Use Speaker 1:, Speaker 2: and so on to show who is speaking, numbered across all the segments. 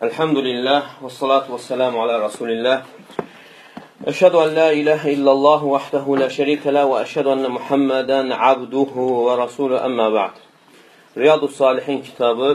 Speaker 1: Elhamdülillah və salatu və selamu alə Rasulillah. Əşhədu ən la ilahə illallah vahdehu la şərikə ləh və əşhədu ənə Muhammedən abduhu və rasulü əmmə ba'd. Riyadus Salihin kitabı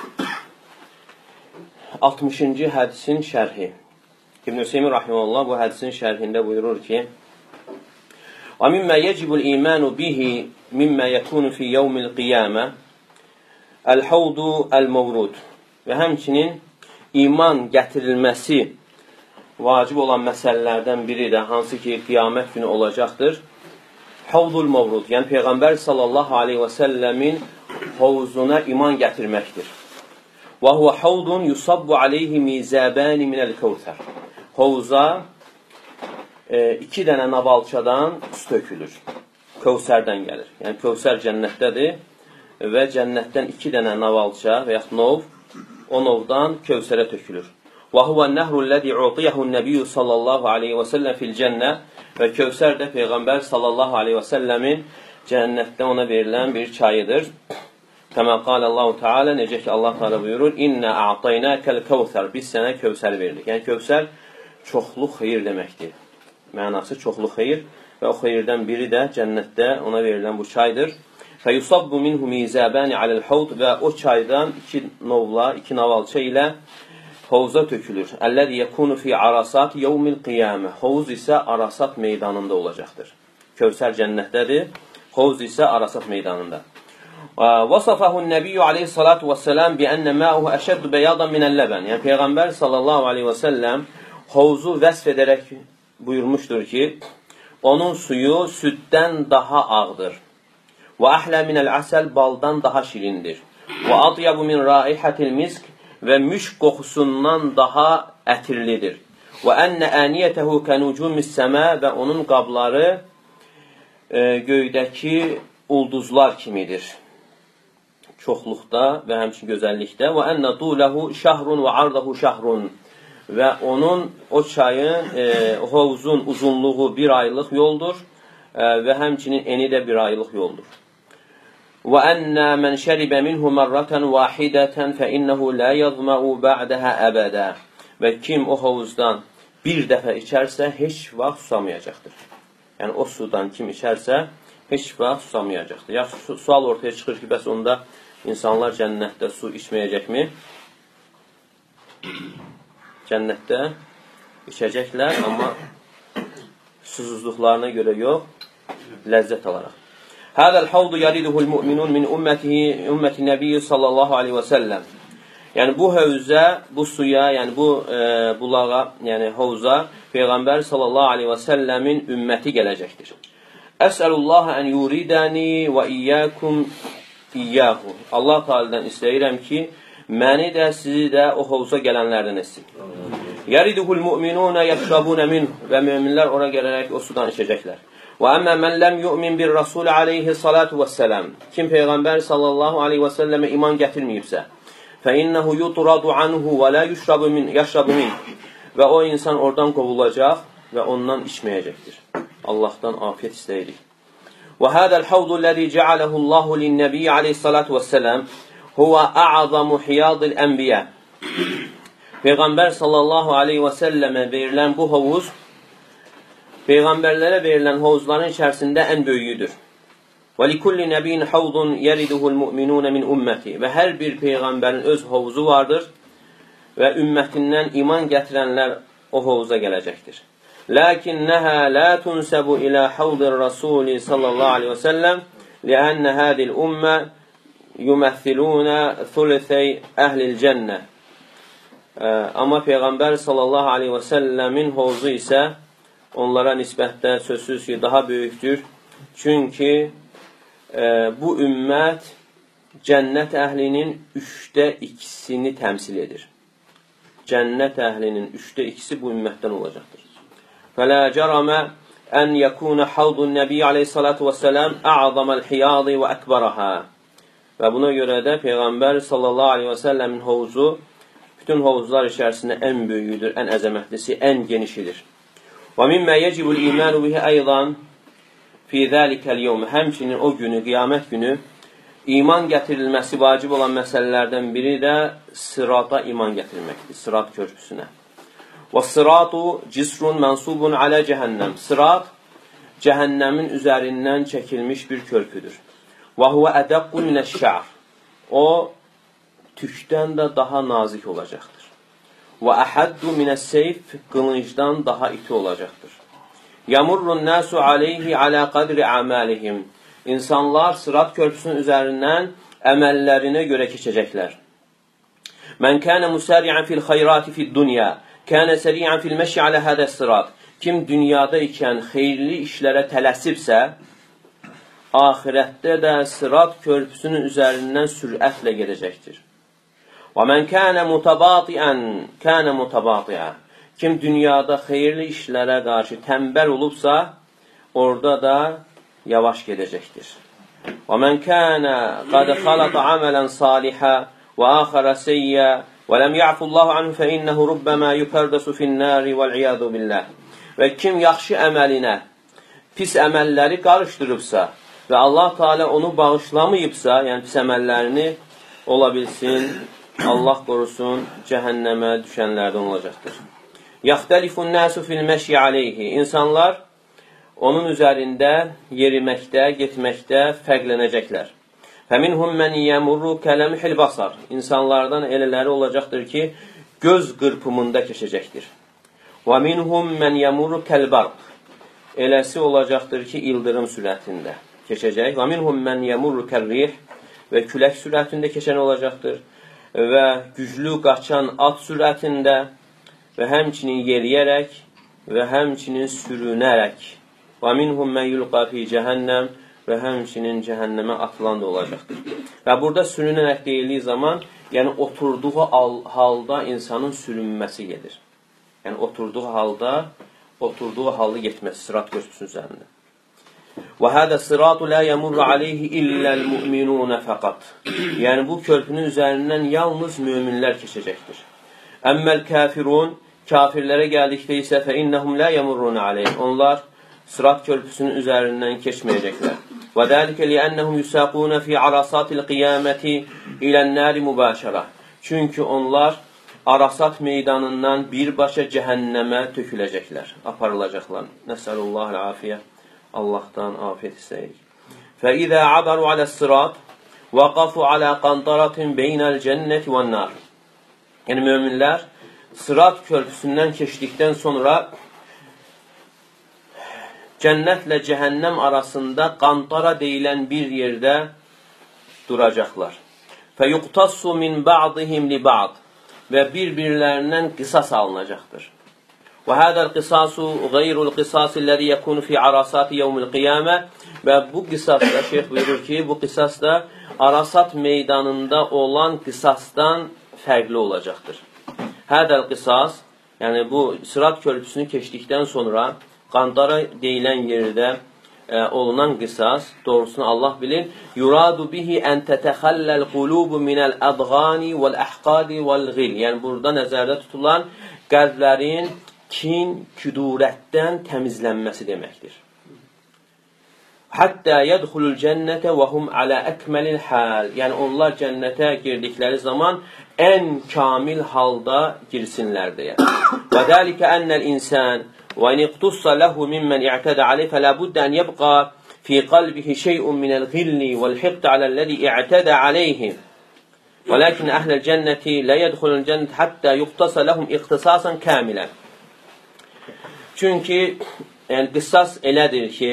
Speaker 1: 60-cı hədisin şərhi. İbn Hüseymin rahimehullah bu hədisin şərhində buyurur ki: "Və mimma yecibul imanu bihi mimma yekunu fi yevmil qiyamə el-havdu el-mawrud." Və həmçinin iman gətirilməsi vacib olan məsələlərdən biri də hansı ki qiyamət günü olacaqdır. Havdul mavrud, yəni Peyğəmbər sallallahu aleyhi və səlləmin hovuzuna iman gətirməkdir. Və huvə havdun yusabbu aleyhi mizəbəni minəl kəvsər. Hovuza iki dənə nabalçadan su tökülür. Kəvsərdən gəlir. Yəni Kəvsər cənnətdədir və cənnətdən iki dənə nabalça və yaxud nov o novdan Kövsərə tökülür. Və huvən nəhrul-ləzi u'tiyahu n-nəbiyyu sallallahu aleyhi və səlləm fil-cənnə və Kövsər də Peyğəmbər sallallahu aleyhi və səlləmin cənnətdə ona verilən bir çayıdır. Kəmə qalallahu Teala, necə ki Allah Teala buyurur: "İnnə a'taynəkəl kəvsər." Biz sənə Kövsər verdik. Yəni Kövsər çoxlu xeyir deməkdir. Mənası çoxlu xeyir və o xeyirdən biri də cənnətdə ona verilən bu çaydır. Fəyusabbu minhu mizəbəni aləl-havd və o çaydan iki novla, iki navalça ilə hovuza tökülür. Əlləzi yekunu fi arasat yevmil qiyamə. Hovuz isə Arasat meydanında olacaqdır. Kövsər cənnətdədir, hovuz isə Arasat meydanında. Vasafahu n-nəbiyyu aleyhissalatu vesselam bi ennə ma'uhu əşəddu beyadan minəl-ləbən. Yəni Peyğəmbər sallallahu aleyhi və səlləm hovuzu vəsf edərək buyurmuşdur ki, onun suyu süddən daha ağdır. Və əhlə minəl əsəl, baldan daha şirindir. Və adyabu min raihatil misk, və müşk qoxusundan daha ətirlidir. Və ennə əniyətəhu kənucumis səmə, və onun qabları göydəki ulduzlar kimidir. Çoxluqda və həmçin gözəllikdə. Və ennə duləhu şəhrun və ardahu şəhrun, və onun, o çayın, hovuzun uzunluğu bir aylıq yoldur və həmçinin eni də bir aylıq yoldur. وَأَنَّ مَنْ شَرِبَ مِنْهُ مَرَّةً وَاحِدَةً فَإِنَّهُ لَا يَظْمَأُ بَعْدَهَا أَبَدًا. Və kim o hovuzdan bir dəfə içərsə, heç vaxt susamayacaqdır. Yəni o sudan kim içərsə, heç vaxt susamayacaqdır. Yaxşı, sual ortaya çıxır ki, bəs onda insanlar cənnətdə su içməyəcəkmi? Cənnətdə içəcəklər, amma susuzluqlarına görə yox, ləzzət alaraq. Hədəl havdu yariduhul mu'minun min ümməti nəbiyyi sallallahu aleyhi və səlləm. Yəni bu hövzə, bu suya, yəni bu bulağa, yəni hovuza Peyğəmbər sallallahu aleyhi və səlləmin ümməti gələcəkdir. Əsəlullaha ən yuridəni və iyyəkum iyyəhu. Allah Teala'dan istəyirəm ki, məni də, sizi də o hovuza gələnlərdən etsin. Yariduhul mu'minuna yəşrabuna minhu, və müminlər ora gələrək o sudan içəcəklər. Və əmmə mən ləm yu'min bir Rasul aleyhi salatu vəssələm. Kim Peyğəmbər sallallahu aleyhi və səlləmə iman gətirməyibsə, fəinnəhu yutradu anhu və la yəşrabu min. Və o insan oradan qovulacaq və ondan içməyəcəkdir. Allahdan afiyet istəyirik. Və hədəl havdu ləzi cəaləhullahu linnəbiyyə aleyhissalatu vəssələm huvə a'zamu hiyadil ənbiyyə. Peyğəmbər sallallahu aleyhi və səlləmə verilən bu hovuz Peyğəmbərlərə verilən hovuzların içərisində ən böyüyüdür. Və likulli nəbiyin havdun yeriduhul mu'minun min ümməti. Və hər bir Peyğəmbərin öz hovuzu vardır və ümmətindən iman gətirənlər o hovuza gələcəkdir. Lakinnəhə la tunsəbu ilə havdir Rasuli sallallahu aleyhi və səlləm liənnə hədil ümmə yuməthilunə thulithəy əhlil cənnə. Amma Peyğəmbər sallallahu aleyhi və səlləmin hovuzu isə onlara nisbətdə sözsüz ki, daha böyükdür. Çünki bu ümmət cənnət əhlinin 2/3-ni təmsil edir. Cənnət əhlinin 2/3 bu ümmətdən olacaqdır. Fələ cərəmə ən yəkunə havdun nəbiyyə aleyhissalatu vəssələm ə'zaməl hiyadi və əkbərəhə. Və buna görə də Peyğəmbər sallallahu aleyhi və səlləmin hovuzu bütün hovuzlar içərisində ən böyüdür, ən əzəmətlisi, ən genişidir. Və mimmə yecibul imanu bihi aydan fi zəlikəl yevm. Həmçinin o günü, qiyamət günü iman gətirilməsi vacib olan məsələlərdən biri də sırata iman gətirməkdir, sırat körpüsünə. Və sıratu cisrun mənsubun alə cəhənnəm. Sırat cəhənnəmin üzərindən çəkilmiş bir körpüdür. Və huvə ədəqqu minəş-şər. O, tükdən də daha nazik olacaqdır. Və əhəddu minəs-seyf, qılıncdan daha iti olacaqdır. Yamurrun nəsu aleyhi alə qədri əməlihim. İnsanlar sırat körpüsünün üzərindən əməllərinə görə keçəcəklər. Mən kənə musari'an fil xayrati fid dunya, kənə səri'an fil məşi alə hədəs sırat. Kim dünyada ikən xeyirli işlərə tələsibsə, ahirətdə də sırat körpüsünün üzərindən sürətlə gedəcəkdir. Və mən kənə mutabati'an, kənə mutabati'a. Kim dünyada xeyirli işlərə qarşı tənbəl olubsa, orada da yavaş gedəcəkdir. Və mən kənə qad xalata aməlan salihə və axara seyyə və ləm ya'fullahu anhu fə innəhu rubbəmə yukərdasu finnəri vəl-iyadu billah. Və kim yaxşı əməlinə pis əməlləri qarışdırıbsa və Allah Teala onu bağışlamayıbsa, yəni pis əməllərini ola bilsin, Allah qorusun, cəhənnəmə düşənlərdən olacaqdır. Yaxtəlifun nəsu fil məşi aleyhi. İnsanlar onun üzərində yeriməkdə, getməkdə fərqlənəcəklər. Fəminhum mən yəmurru kələmihil basar. İnsanlardan elələri olacaqdır ki, göz qırpımında keçəcəkdir. Və minhum mən yəmurru kəlbarq. Eləsi olacaqdır ki, ildırım sürətində keçəcək. Və minhum mən yəmurru kəlrih. Və külək sürətində keçən olacaqdır. Və güclü qaçan at sürətində və həmçinin yeriyərək və həmçinin sürünərək. Və minhum mən yulqa fi cəhənnəm və həmçinin cəhənnəmə atılan da olacaqdır. Və burada sürünərək deyildiyi zaman, yəni oturduğu halda insanın sürünməsi gedir. Yəni oturduğu halda getməsi sırat körpüsünün üzərində. Və hədə sıratu la yəmurru aleyhi illəl müminunə fəqat. Yəni bu körpünün üzərindən yalnız müminlər keçəcəkdir. Əmməl kafirun, kafirlərə gəldikdə isə fə innəhum la yəmurruna aleyh. Onlar sırat körpüsünün üzərindən keçməyəcəklər. Və dəlikə liənnəhum yusaquna fi arasatil qiyaməti ilən-nəri mübəşərə. Çünki onlar Arasat meydanından birbaşa cəhənnəmə töküləcəklər, aparılacaqlar. Nəsəlullahul afiyə. Allahdan afiyət istəyirik. Fəizə abaru aləs-sırat vaqafu alə qantaratin beynəl cənnəti vən-nar. Yəni möminlər sırat körpüsündən keçdikdən sonra cənnətlə cəhənnəm arasında qantara deyilən bir yerdə duracaqlar. Fəyuqtassu min ba'dihim li ba'd. Və bir-birlərindən qisas alınacaqdır. Və hədəl qisasu qeyrul qisasilləzi yəkunu fi arasati yevmil qiyamə. Və bu qisasda, şeyh buyurur ki, bu qisas da Arasat meydanında olan qisasdan fərqli olacaqdır. Hədəl qisas, yəni bu sırat körpüsünü keçdikdən sonra qantara deyilən yerdə olunan qisas, doğrusunu Allah bilir. Yuradu bihi ən tətəxəlləl qulubu minəl ədğani vəl-əhqadi vəl-ğil. Yəni burada nəzərdə tutulan qəlblərin kin, küdurətdən təmizlənməsi deməkdir. Həttə yədxulul cənnətə və hum alə əkməlil həl. Yəni onlar cənnətə girdikləri zaman ən kamil halda girsinlər deyə. Və dəlikə ənəl insan və in iqtussa ləhu mimmən i'tədə aleyh fələ buddə ən yəbqa fi qalbihi şey'un minəl ğilli vəl-hiqd aləl-ləzi i'tədə aleyhim. Və ləkin əhləl cənnəti lə yədxulul cənnət həttə yuqtasa ləhum iqtisasan kamilən. Çünki yəni, qisas elədir ki,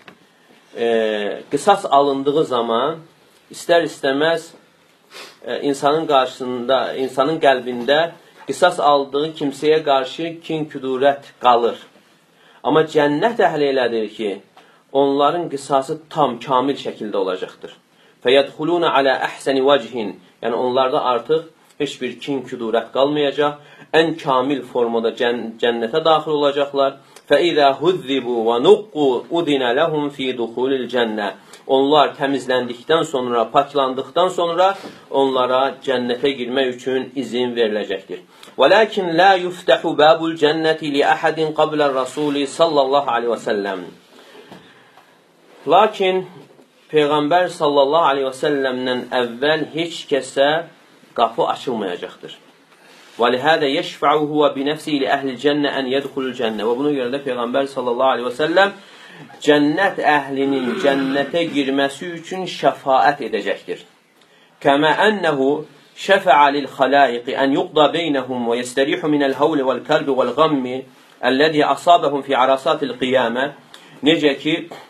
Speaker 1: qisas alındığı zaman istər-istəməz insanın qarşısında, insanın qəlbində qisas aldığı kimsəyə qarşı kin-küdurət qalır. Amma cənnət əhli elədir ki, onların qisası tam, kamil şəkildə olacaqdır. Fəyədxuluna alə əhsəni vəcihin. Yəni onlarda artıq heç bir kin-küdurət qalmayacaq. Ən kamil formada cənnətə daxil olacaqlar. Fəizə huzzibu və nuqqu udinə ləhum fi duxulil cənnə. Onlar təmizləndikdən sonra, paklandıqdan sonra onlara cənnətə girmək üçün izin veriləcəkdir. Və lakin la yuftəhu babul cənnəti li əhədin qablə rəsuli sallallahu aleyhi və səlləm. Lakin Peyğəmbər sallallahu aleyhi və səlləmdən əvvəl heç kəsə qapı açılmayacaqdır. وَلِهَذَا يَشْفَعُ هُوَ بِنَفْسِهِ لِأَهْلِ الْجَنَّةِ أَنْ يَدْخُلُ الْجَنَّةِ Və buna görə də Peyğəmbər sallallahu aleyhi və səlləm cənnət əhlinin cənnətə girməsi üçün şəfaət edəcəkdir. كَمَا أَنَّهُ شَفَعَ لِلْخَلَائِقِ أَنْ يُقْضَى بَيْنَهُمْ وَيَسْتَرِيحُ مِنَ الْهَوْلِ وَالْكَرْبِ وَالْغَمِّ الَّذِي أَصَابَهُمْ فِي عَرَصَاتِ الْقِيَامَةِ Necə ki,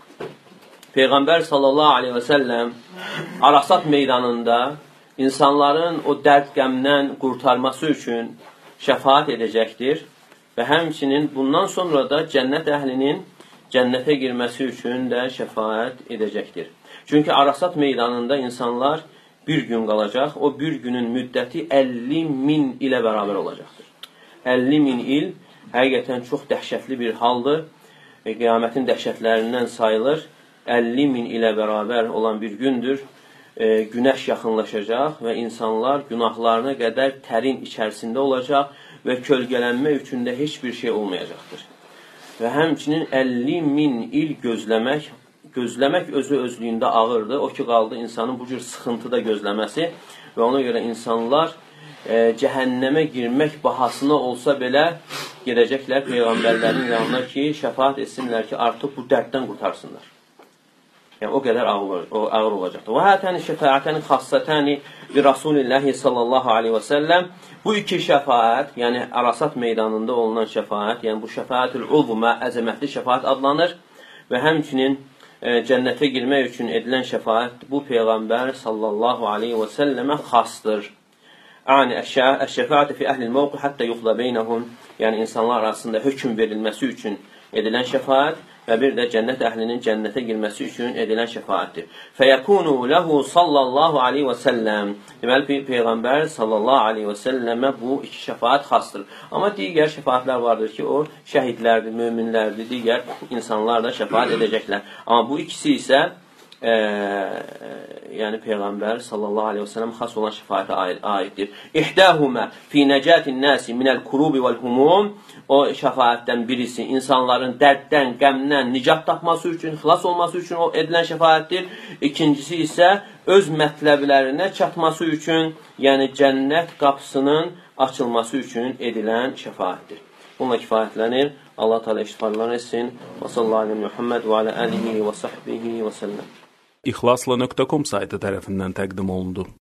Speaker 1: Peyğəmbər sallallahu aleyhi və səlləm Arasat meydanında insanların o dərd qəmdən qurtarması üçün şəfaət edəcəkdir və həmçinin bundan sonra da cənnət əhlinin cənnətə girməsi üçün də şəfaət edəcəkdir. Çünki Arasat meydanında insanlar bir gün qalacaq, o bir günün müddəti 50.000 ilə bərabər olacaqdır. 50.000 il həqiqətən çox dəhşətli bir haldır. Qiyamətin dəhşətlərindən sayılır. 50.000 ilə bərabər olan bir gündür. Günəş yaxınlaşacaq və insanlar günahlarına qədər tərin içərisində olacaq və kölgələnmə üçün də heç bir şey olmayacaqdır. Və həmçinin 50.000 il gözləmək özü özlüyündə ağırdır. O ki, qaldı insanın bu cür sıxıntıda gözləməsi və ona görə insanlar cəhənnəmə girmək bahasına olsa belə gedəcəklər Peyğəmbərlərin yanına ki, şəfaət etsinlər ki, artıq bu dərddən qurtarsınlar. Yəni, o qədər ağır olacaqdır. Və hətəni şəfaətəni xassətəni bi Rasulillahi sallallahu aleyhi və səlləm bu iki şəfaət, yəni Arasat meydanında olunan şəfaət, yəni bu şəfaətül uzma, əzəmətli şəfaət adlanır və həmçinin cənnətə girmək üçün edilən şəfaət bu Peyğəmbər sallallahu aleyhi və səlləmə xasdır. Yəni, əş-şəfaətə fi əhlil mövqi həttə yuxla beynəhum, yəni insanlar arasında hökm verilməsi üçün edilən şəfaət və bir də cənnət əhlinin cənnətə girməsi üçün edilən şəfaətdir. Fəyəkunu ləhu sallallahu aleyhi və səlləm. Deməli, Peyğəmbər sallallahu aleyhi və səlləmə bu iki şəfaət xasdır. Amma digər şəfaətlər vardır ki, o şəhidlərdir, möminlərdir, digər insanlar da şəfaət edəcəklər. Amma bu ikisi isə yəni Peyğəmbər sallallahu aleyhi və səlləm xas olan şəfaətə aiddir. İhdəhumə fi nəcətin nəsi minəl kurubi vəl-humum. O şəfaətdən birisi insanların dərddən, qəmdən nicat tapması üçün, xilas olması üçün o edilən şəfaətdir. İkincisi isə öz mətləblərinə çatması üçün, yəni cənnət qapısının açılması üçün edilən şəfaətdir. Bununla kifayətlənir. Allah Teala iştifarlar etsin. Və sallallahu aleyhi Muhammed və alə əlihi və sahbihi və səlləm.
Speaker 2: İxlasla.com saytı tərəfindən təqdim olundu.